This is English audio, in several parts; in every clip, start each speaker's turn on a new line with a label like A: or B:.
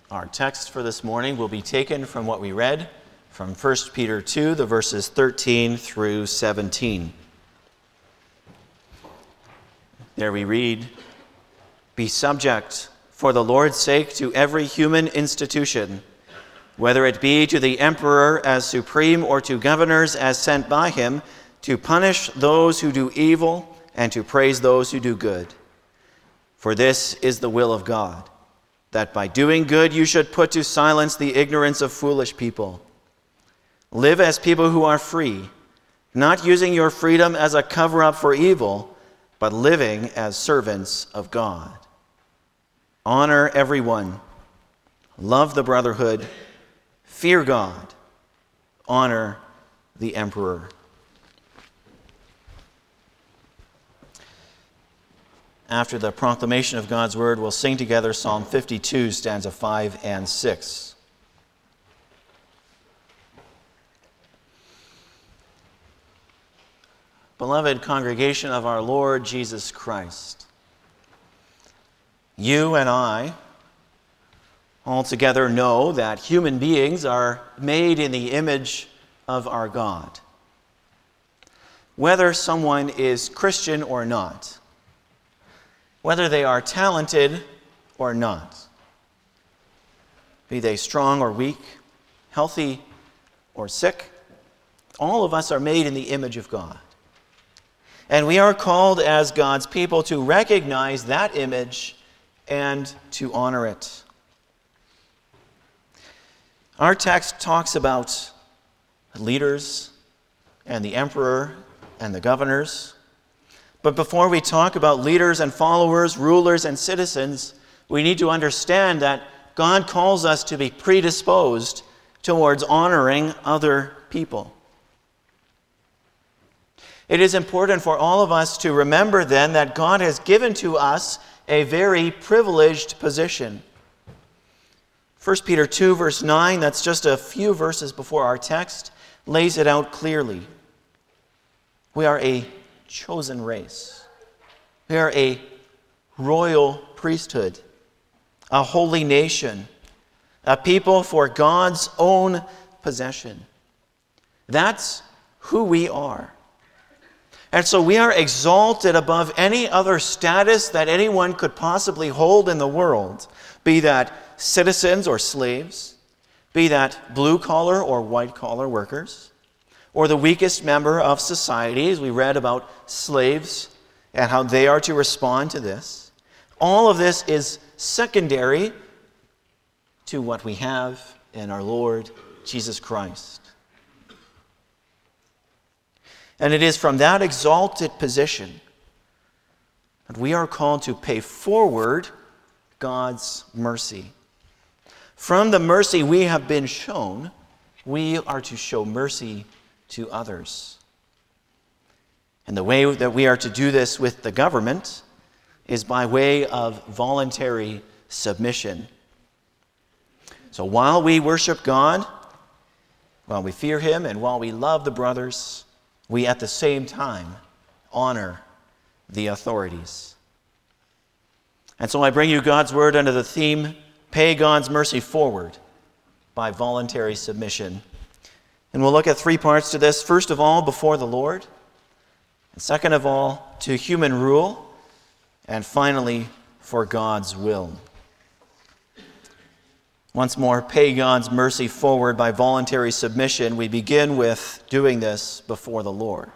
A: Our text for this morning will be taken from what we read from 1 Peter 2, the verses 13 through 17. There we read, "Be subject for the Lord's sake to every human institution, whether it be to the emperor as supreme or to governors as sent by him, to punish those who do evil and to praise those who do good. For this is the will of God, that by doing good you should put to silence the ignorance of foolish people. Live as people who are free, not using your freedom as a cover-up for evil, but living as servants of God. Honor everyone, love the brotherhood, fear God, honor the emperor." After the proclamation of God's word, we'll sing together Psalm 52, stanza 5 and 6. Beloved congregation of our Lord Jesus Christ, you and I altogether know that human beings are made in the image of our God. Whether someone is Christian or not, whether they are talented or not, be they strong or weak, healthy or sick, all of us are made in the image of God. And we are called as God's people to recognize that image and to honor it. Our text talks about leaders and the emperor and the governors. But before we talk about leaders and followers, rulers and citizens, we need to understand that God calls us to be predisposed towards honoring other people. It is important for all of us to remember then that God has given to us a very privileged position. 1 Peter 2, verse 9, that's just a few verses before our text, lays it out clearly. We are a chosen race. We are a royal priesthood, a holy nation, a people for God's own possession. That's who we are. And so we are exalted above any other status that anyone could possibly hold in the world, be that citizens or slaves, be that blue-collar or white-collar workers, or the weakest member of society, as we read about slaves and how they are to respond to this. All of this is secondary to what we have in our Lord Jesus Christ. And it is from that exalted position that we are called to pay forward God's mercy. From the mercy we have been shown, we are to show mercy to others. And the way that we are to do this with the government is by way of voluntary submission. So while we worship God, while we fear Him, and while we love the brothers, we at the same time honor the authorities. And so I bring you God's word under the theme, Pay God's Mercy Forward by Voluntary Submission. And we'll look at three parts to this. First of all, before the Lord. And second of all, to human rule. And finally, for God's will. Once more, pay God's mercy forward by voluntary submission. We begin with doing this before the Lord.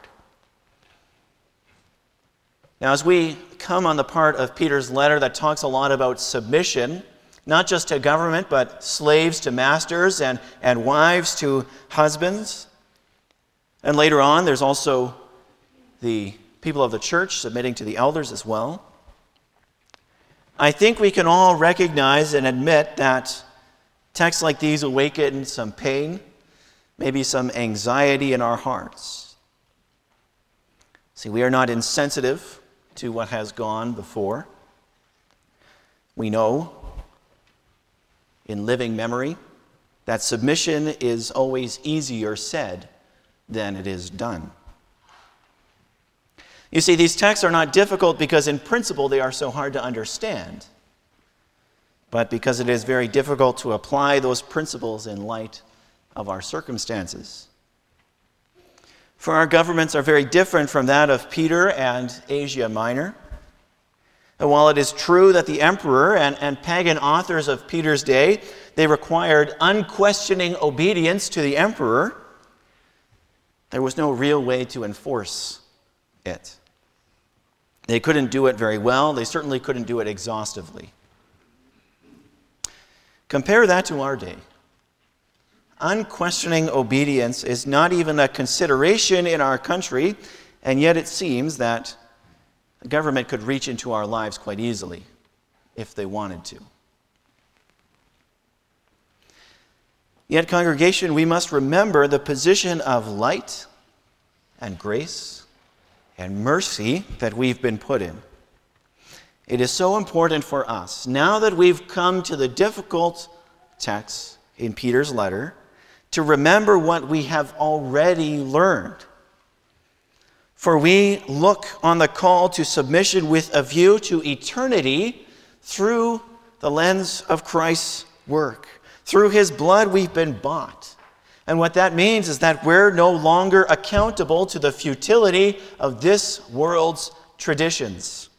A: Now, as we come on the part of Peter's letter that talks a lot about submission, not just to government, but slaves to masters and wives to husbands. And later on, there's also the people of the church submitting to the elders as well. I think we can all recognize and admit that texts like these awaken some pain, maybe some anxiety in our hearts. See, we are not insensitive to what has gone before. We know in living memory that submission is always easier said than it is done. You see, these texts are not difficult because in principle they are so hard to understand. but because it is very difficult to apply those principles in light of our circumstances. For our governments are very different from that of Peter and Asia Minor. And while it is true that the emperor and pagan authors of Peter's day, they required unquestioning obedience to the emperor, there was no real way to enforce it. They couldn't do it very well. They certainly couldn't do it exhaustively. Compare that to our day. Unquestioning obedience is not even a consideration in our country, and yet it seems that the government could reach into our lives quite easily if they wanted to. Yet, congregation, we must remember the position of light and grace and mercy that we've been put in. It is so important for us, now that we've come to the difficult text in Peter's letter, to remember what we have already learned. For we look on the call to submission with a view to eternity through the lens of Christ's work. Through his blood we've been bought. And what that means is that we're no longer accountable to the futility of this world's traditions.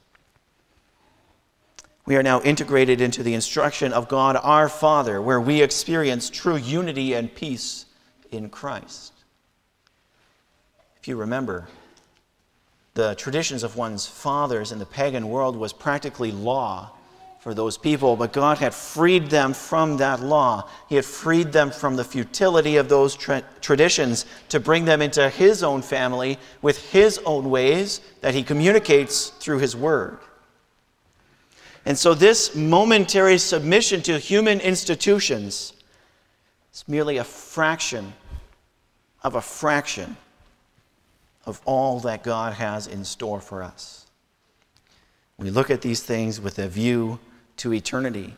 A: We are now integrated into the instruction of God our Father, where we experience true unity and peace in Christ. If you remember, the traditions of one's fathers in the pagan world was practically law for those people, but God had freed them from that law. He had freed them from the futility of those traditions to bring them into his own family with his own ways that he communicates through his word. And so this momentary submission to human institutions is merely a fraction of all that God has in store for us. We look at these things with a view to eternity.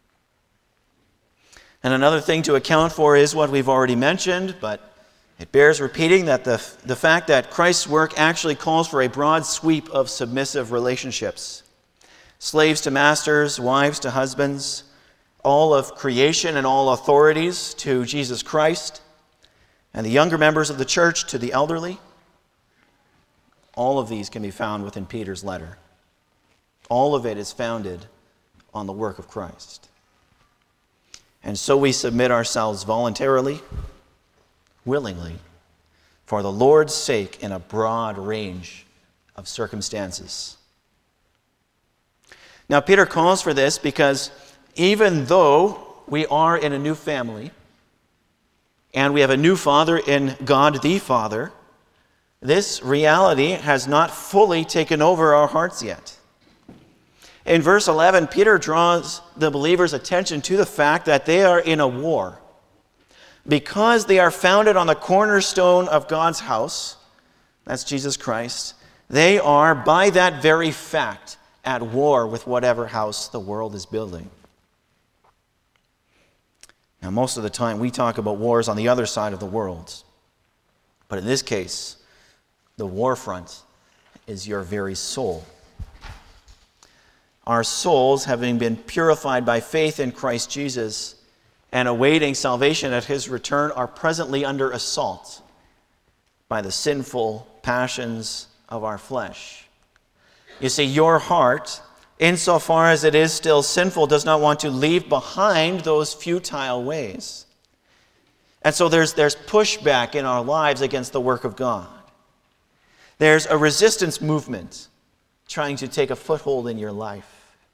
A: And another thing to account for is what we've already mentioned, but it bears repeating, that the fact that Christ's work actually calls for a broad sweep of submissive relationships. Slaves to masters, wives to husbands, all of creation and all authorities to Jesus Christ, and the younger members of the church to the elderly. All of these can be found within Peter's letter. All of it is founded on the work of Christ. And so we submit ourselves voluntarily, willingly, for the Lord's sake in a broad range of circumstances. Now, Peter calls for this because even though we are in a new family and we have a new Father in God the Father, this reality has not fully taken over our hearts yet. In verse 11, Peter draws the believers' attention to the fact that they are in a war. Because they are founded on the cornerstone of God's house, that's Jesus Christ, they are, by that very fact, at war with whatever house the world is building. Now, most of the time we talk about wars on the other side of the world. But in this case, the war front is your very soul. Our souls, having been purified by faith in Christ Jesus and awaiting salvation at his return, are presently under assault by the sinful passions of our flesh. You see, your heart, insofar as it is still sinful, does not want to leave behind those futile ways. And so there's pushback in our lives against the work of God. There's a resistance movement trying to take a foothold in your life.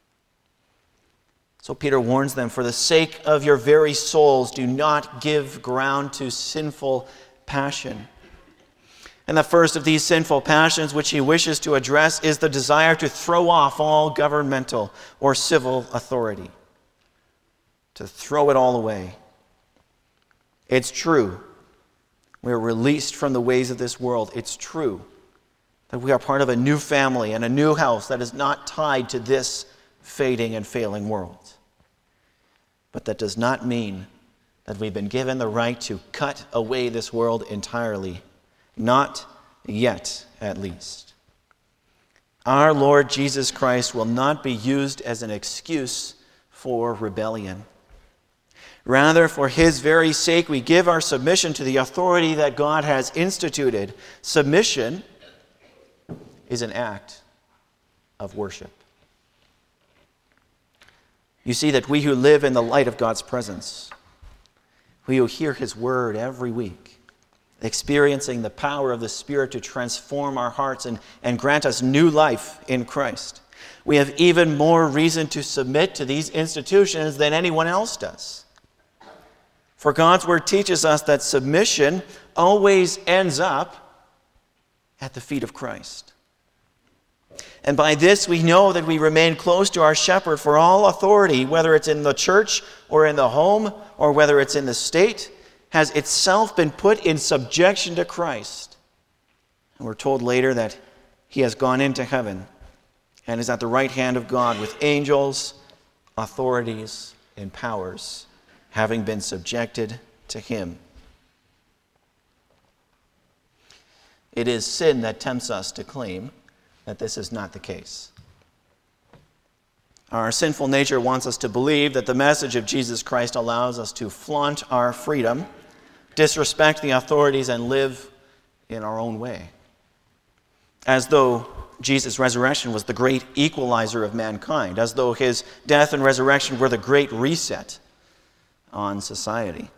A: So Peter warns them, for the sake of your very souls, do not give ground to sinful passion. And the first of these sinful passions which he wishes to address is the desire to throw off all governmental or civil authority, to throw it all away. It's true. We are released from the ways of this world. It's true that we are part of a new family and a new house that is not tied to this fading and failing world. But that does not mean that we've been given the right to cut away this world entirely. Not yet, at least. Our Lord Jesus Christ will not be used as an excuse for rebellion. Rather, for his very sake, we give our submission to the authority that God has instituted. Submission is an act of worship. You see that we who live in the light of God's presence, we who hear his word every week, experiencing the power of the Spirit to transform our hearts and grant us new life in Christ, we have even more reason to submit to these institutions than anyone else does. For God's word teaches us that submission always ends up at the feet of Christ. And by this we know that we remain close to our shepherd, for all authority, whether it's in the church or in the home or whether it's in the state, has itself been put in subjection to Christ. And we're told later that he has gone into heaven and is at the right hand of God with angels, authorities, and powers, having been subjected to him. It is sin that tempts us to claim that this is not the case. Our sinful nature wants us to believe that the message of Jesus Christ allows us to flaunt our freedom, disrespect the authorities, and live in our own way, as though Jesus' resurrection was the great equalizer of mankind, as though his death and resurrection were the great reset on society.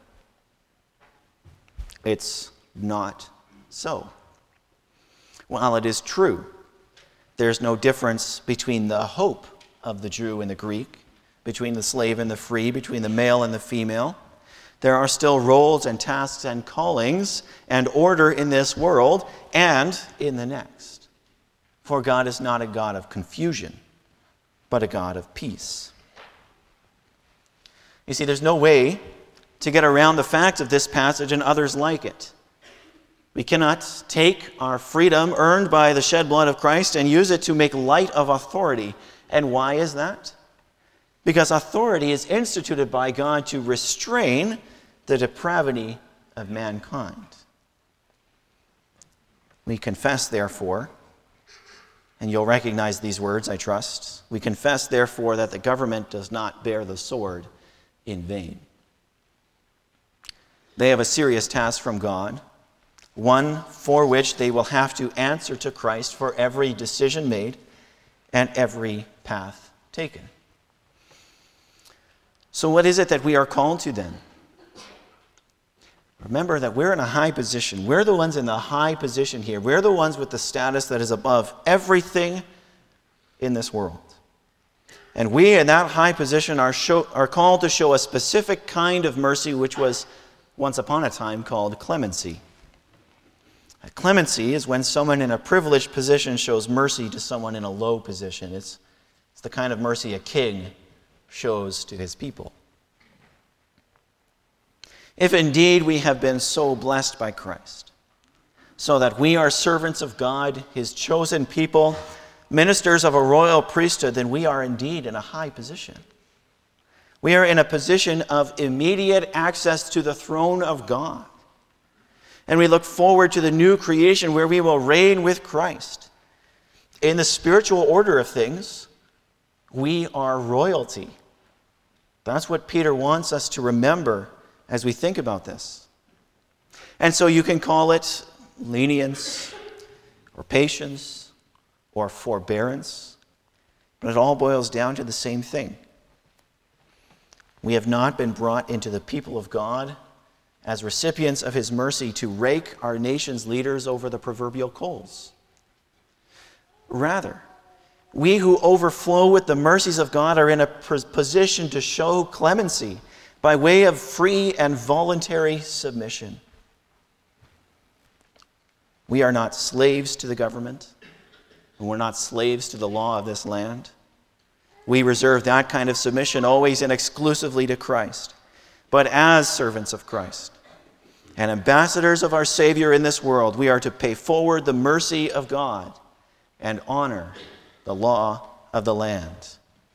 A: It's not so. While it is true, there's no difference between the hope of the Jew and the Greek, between the slave and the free, between the male and the female. There are still roles and tasks and callings and order in this world and in the next. For God is not a God of confusion, but a God of peace. You see, there's no way to get around the facts of this passage and others like it. We cannot take our freedom earned by the shed blood of Christ and use it to make light of authority. And why is that? Because authority is instituted by God to restrain the depravity of mankind. We confess, therefore, and you'll recognize these words, I trust. We confess, therefore, that the government does not bear the sword in vain. They have a serious task from God, one for which they will have to answer to Christ for every decision made and every path taken. So what is it that we are called to then? Remember that we're in a high position. We're the ones in the high position here. We're the ones with the status that is above everything in this world. And we in that high position are called to show a specific kind of mercy which was once upon a time called clemency. Clemency is when someone in a privileged position shows mercy to someone in a low position. It's the kind of mercy a king shows to his people. If indeed we have been so blessed by Christ, so that we are servants of God, his chosen people, ministers of a royal priesthood, then we are indeed in a high position. We are in a position of immediate access to the throne of God. And we look forward to the new creation where we will reign with Christ. In the spiritual order of things, we are royalty. That's what Peter wants us to remember as we think about this. And so you can call it lenience or patience or forbearance, but it all boils down to the same thing. We have not been brought into the people of God as recipients of his mercy to rake our nation's leaders over the proverbial coals. Rather, we who overflow with the mercies of God are in a position to show clemency by way of free and voluntary submission. We are not slaves to the government, and we're not slaves to the law of this land. We reserve that kind of submission always and exclusively to Christ, but as servants of Christ and ambassadors of our Savior in this world, we are to pay forward the mercy of God and honor the law of the land.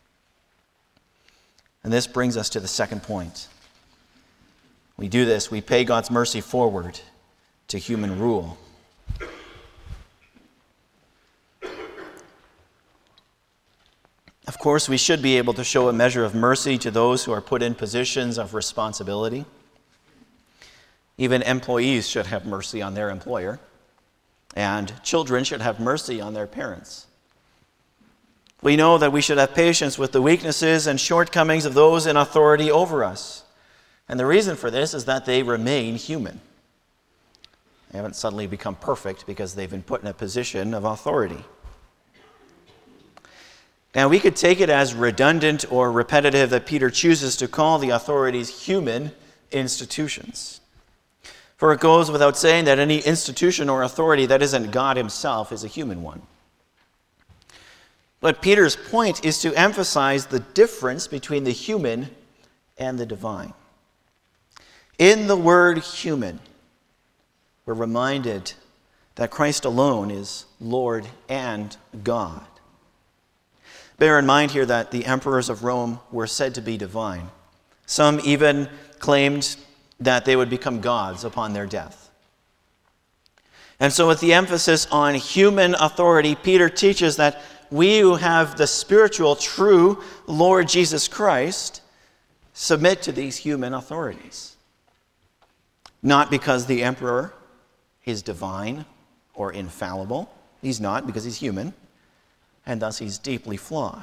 A: And this brings us to the second point. We do this, we pay God's mercy forward to human rule. Of Of course, we should be able to show a measure of mercy to those who are put in positions of responsibility. Even employees should have mercy on their employer, and children should have mercy on their parents. We know that we should have patience with the weaknesses and shortcomings of those in authority over us. And the reason for this is that they remain human. They haven't suddenly become perfect because they've been put in a position of authority. Now, we could take it as redundant or repetitive that Peter chooses to call the authorities human institutions. For it goes without saying that any institution or authority that isn't God himself is a human one. But Peter's point is to emphasize the difference between the human and the divine. In the word human, we're reminded that Christ alone is Lord and God. Bear in mind here that the emperors of Rome were said to be divine. Some even claimed that they would become gods upon their death. And so with the emphasis on human authority, Peter teaches that we who have the spiritual, true Lord Jesus Christ submit to these human authorities. Not because the emperor is divine or infallible. He's not, because he's human, and thus he's deeply flawed.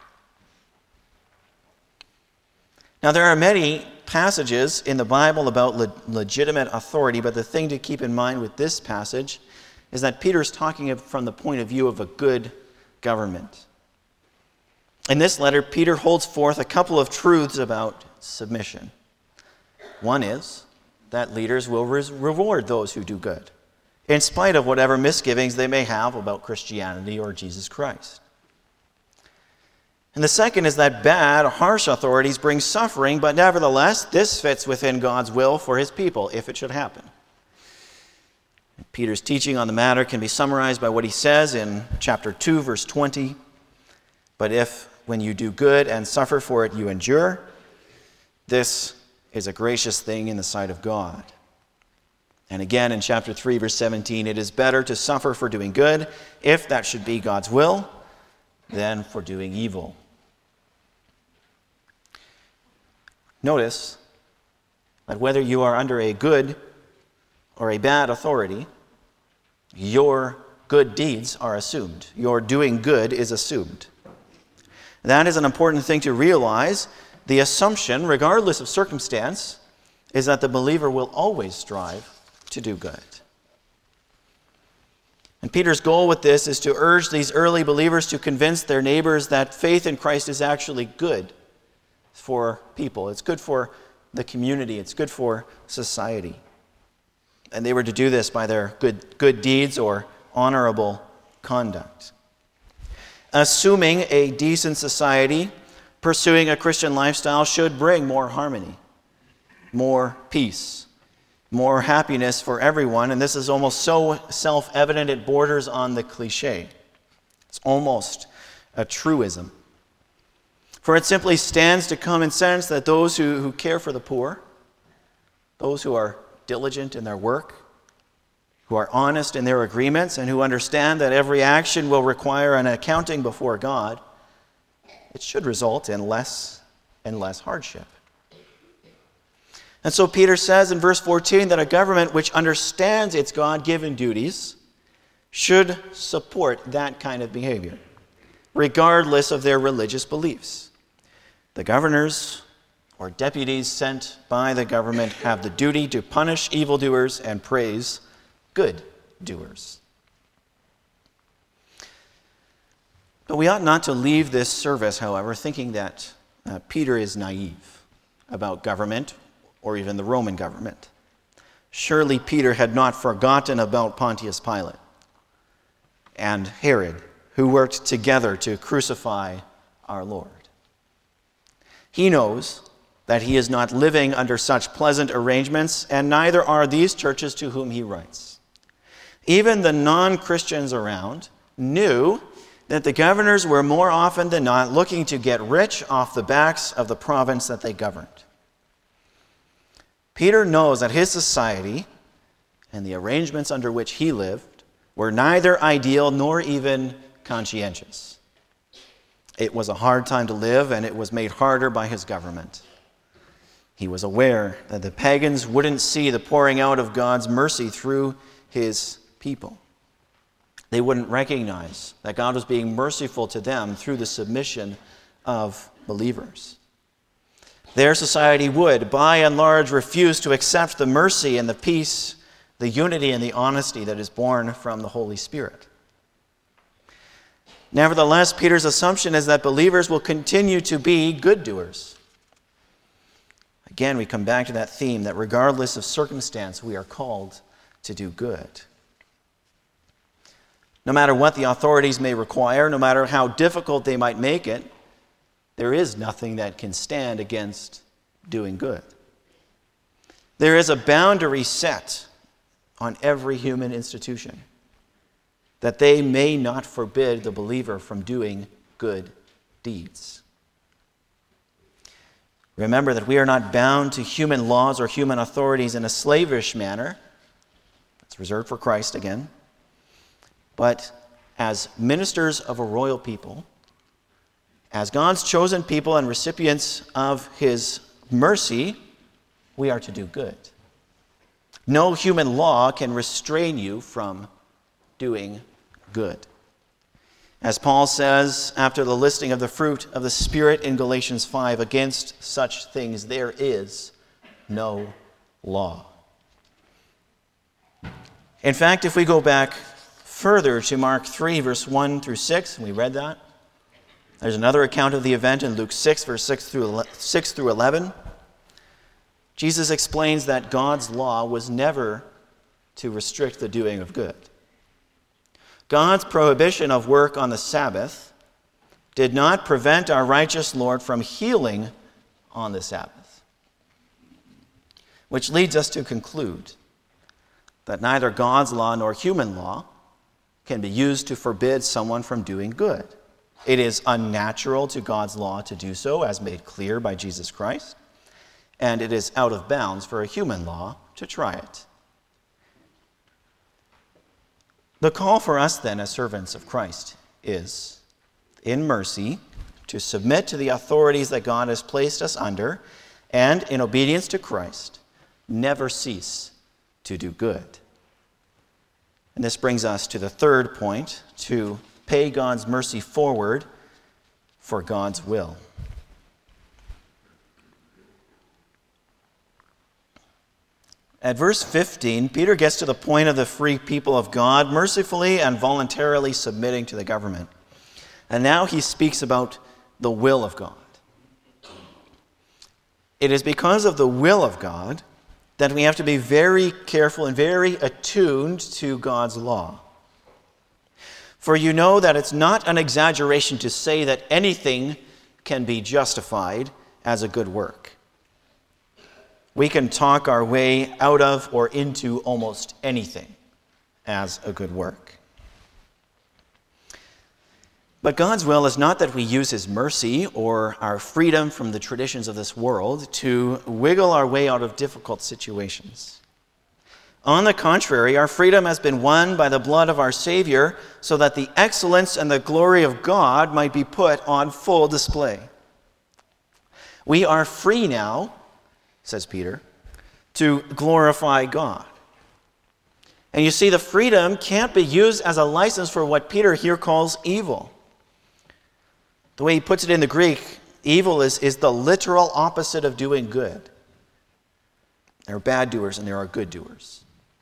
A: Now, there are many passages in the Bible about legitimate authority, but the thing to keep in mind with this passage is that Peter's talking from the point of view of a good government. In this letter, Peter holds forth a couple of truths about submission. One is that leaders will reward those who do good, in spite of whatever misgivings they may have about Christianity or Jesus Christ. And the second is that bad, harsh authorities bring suffering, but nevertheless, this fits within God's will for his people, if it should happen. Peter's teaching on the matter can be summarized by what he says in chapter 2, verse 20. But if, when you do good and suffer for it, you endure, this is a gracious thing in the sight of God. And again in chapter 3, verse 17, it is better to suffer for doing good, if that should be God's will, than for doing evil. Notice that whether you are under a good or a bad authority, your good deeds are assumed. Your doing good is assumed. That is an important thing to realize. The assumption, regardless of circumstance, is that the believer will always strive to do good. And Peter's goal with this is to urge these early believers to convince their neighbors that faith in Christ is actually good for people. It's good for the community. It's good for society. And they were to do this by their good deeds or honorable conduct. Assuming a decent society, pursuing a Christian lifestyle should bring more harmony, more peace, more happiness for everyone. And this is almost so self-evident it borders on the cliche. It's almost a truism. For it simply stands to common sense that those who care for the poor, those who are diligent in their work, who are honest in their agreements, and who understand that every action will require an accounting before God, it should result in less and less hardship. And so Peter says in verse 14 that a government which understands its God-given duties should support that kind of behavior, regardless of their religious beliefs. The governors or deputies sent by the government have the duty to punish evildoers and praise good doers. But we ought not to leave this service, however, thinking that Peter is naive about government or even the Roman government. Surely Peter had not forgotten about Pontius Pilate and Herod, who worked together to crucify our Lord. He knows that he is not living under such pleasant arrangements, and neither are these churches to whom he writes. Even the non-Christians around knew that the governors were more often than not looking to get rich off the backs of the province that they governed. Peter knows that his society and the arrangements under which he lived were neither ideal nor even conscientious. It was a hard time to live, and it was made harder by his government. He was aware that the pagans wouldn't see the pouring out of God's mercy through his people. They wouldn't recognize that God was being merciful to them through the submission of believers. Their society would, by and large, refuse to accept the mercy and the peace, the unity and the honesty that is born from the Holy Spirit. Nevertheless, Peter's assumption is that believers will continue to be good doers. Again, we come back to that theme that regardless of circumstance, we are called to do good. No matter what the authorities may require, no matter how difficult they might make it, there is nothing that can stand against doing good. There is a boundary set on every human institution that they may not forbid the believer from doing good deeds. Remember that we are not bound to human laws or human authorities in a slavish manner. It's reserved for Christ again. But as ministers of a royal people, as God's chosen people and recipients of his mercy, we are to do good. No human law can restrain you from doing good. As Paul says after the listing of the fruit of the Spirit in Galatians 5, against such things there is no law. In fact, if we go back further to Mark 3, verse 1 through 6, and we read that, there's another account of the event in Luke 6, verse 6 through 11. Jesus explains that God's law was never to restrict the doing of good. God's prohibition of work on the Sabbath did not prevent our righteous Lord from healing on the Sabbath. Which leads us to conclude that neither God's law nor human law can be used to forbid someone from doing good. It is unnatural to God's law to do so, as made clear by Jesus Christ, and it is out of bounds for a human law to try it. The call for us then as servants of Christ is, in mercy, to submit to the authorities that God has placed us under, and in obedience to Christ, never cease to do good. And this brings us to the third point, to pay God's mercy forward for God's will. At verse 15, Peter gets to the point of the free people of God mercifully and voluntarily submitting to the government. And now he speaks about the will of God. It is because of the will of God that we have to be very careful and very attuned to God's law. For you know that it's not an exaggeration to say that anything can be justified as a good work. We can talk our way out of or into almost anything as a good work. But God's will is not that we use his mercy or our freedom from the traditions of this world to wiggle our way out of difficult situations. On the contrary, our freedom has been won by the blood of our Savior so that the excellence and the glory of God might be put on full display. We are free now, says Peter, to glorify God. And you see, the freedom can't be used as a license for what Peter here calls evil. The way he puts it in the Greek, evil is the literal opposite of doing good. There are bad doers and there are good doers.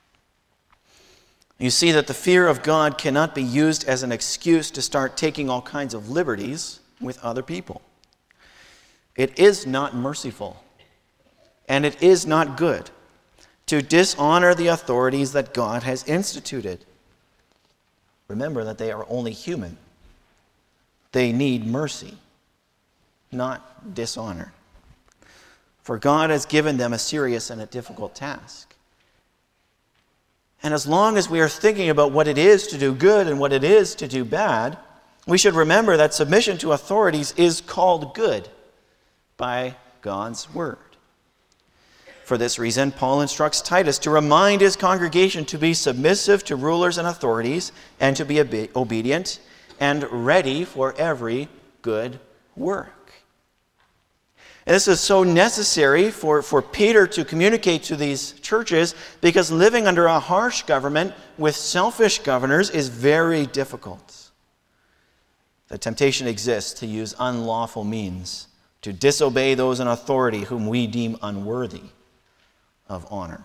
A: You see that the fear of God cannot be used as an excuse to start taking all kinds of liberties with other people. It is not merciful, and it is not good to dishonor the authorities that God has instituted. Remember that they are only human. They need mercy, not dishonor. For God has given them a serious and a difficult task. And as long as we are thinking about what it is to do good and what it is to do bad, we should remember that submission to authorities is called good by God's word. For this reason, Paul instructs Titus to remind his congregation to be submissive to rulers and authorities and to be obedient and ready for every good work. And this is so necessary for Peter to communicate to these churches, because living under a harsh government with selfish governors is very difficult. The temptation exists to use unlawful means to disobey those in authority whom we deem unworthy of honor.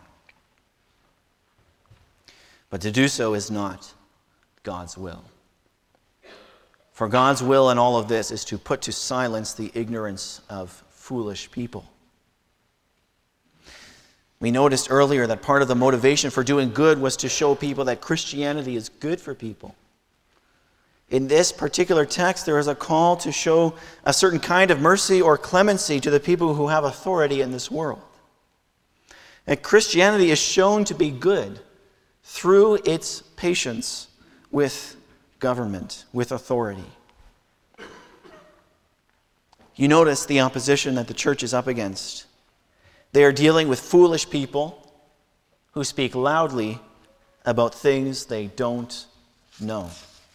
A: But to do so is not God's will. For God's will in all of this is to put to silence the ignorance of foolish people. We noticed earlier that part of the motivation for doing good was to show people that Christianity is good for people. In this particular text, there is a call to show a certain kind of mercy or clemency to the people who have authority in this world. And Christianity is shown to be good through its patience with government, with authority. You notice the opposition that the church is up against. They are dealing with foolish people who speak loudly about things they don't know.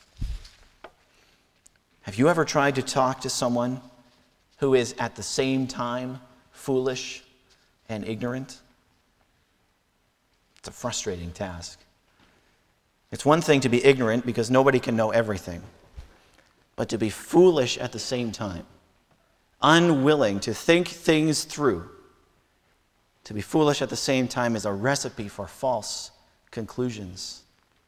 A: Have you ever tried to talk to someone who is at the same time foolish and ignorant? It's a frustrating task. It's one thing to be ignorant because nobody can know everything, but to be foolish at the same time, unwilling to think things through, to be foolish at the same time is a recipe for false conclusions.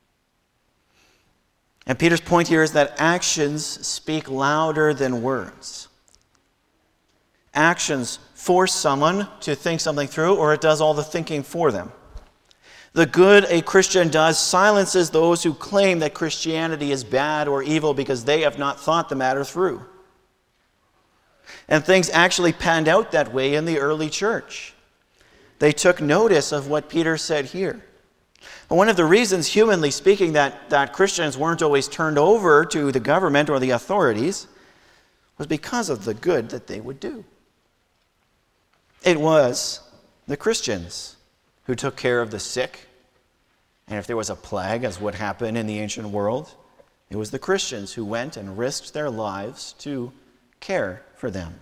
A: And Peter's point here is that actions speak louder than words. Actions force someone to think something through, or it does all the thinking for them. The good a Christian does silences those who claim that Christianity is bad or evil because they have not thought the matter through. And things actually panned out that way in the early church. They took notice of what Peter said here. And one of the reasons, humanly speaking, that Christians weren't always turned over to the government or the authorities was because of the good that they would do. It was the Christians who took care of the sick. And if there was a plague, as would happen in the ancient world, it was the Christians who went and risked their lives to care for them.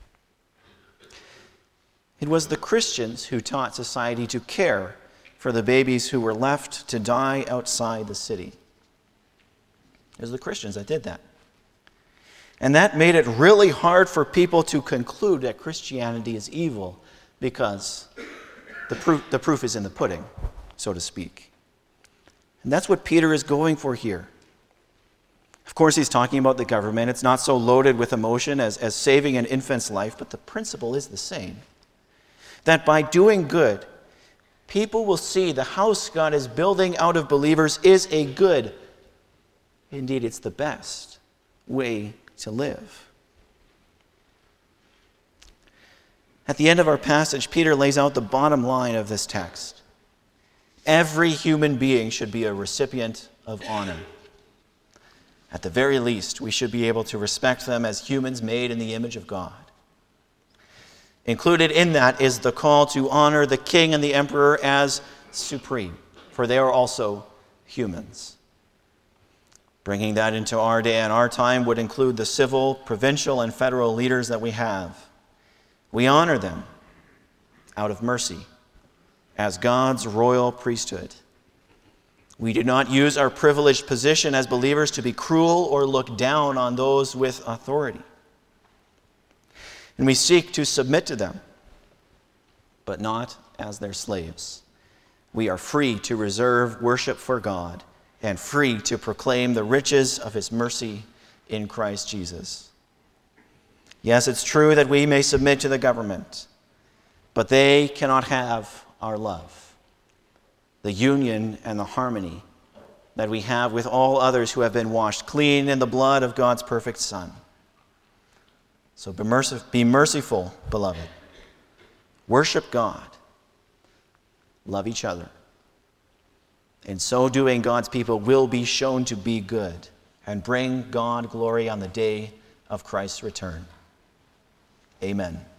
A: It was the Christians who taught society to care for the babies who were left to die outside the city. It was the Christians that did that. And that made it really hard for people to conclude that Christianity is evil, because the proof is in the pudding, so to speak. And that's what Peter is going for here. Of course, he's talking about the government. It's not so loaded with emotion as saving an infant's life, but the principle is the same. That by doing good, people will see the house God is building out of believers is a good, indeed it's the best way to live. At the end of our passage, Peter lays out the bottom line of this text. Every human being should be a recipient of honor. At the very least, we should be able to respect them as humans made in the image of God. Included in that is the call to honor the king and the emperor as supreme, for they are also humans. Bringing that into our day and our time would include the civil, provincial, and federal leaders that we have. We honor them out of mercy as God's royal priesthood. We do not use our privileged position as believers to be cruel or look down on those with authority. And we seek to submit to them, but not as their slaves. We are free to reserve worship for God and free to proclaim the riches of his mercy in Christ Jesus. Yes, it's true that we may submit to the government, but they cannot have our love, the union and the harmony that we have with all others who have been washed clean in the blood of God's perfect Son. So be merciful, beloved. Worship God. Love each other. In so doing, God's people will be shown to be good and bring God glory on the day of Christ's return. Amen.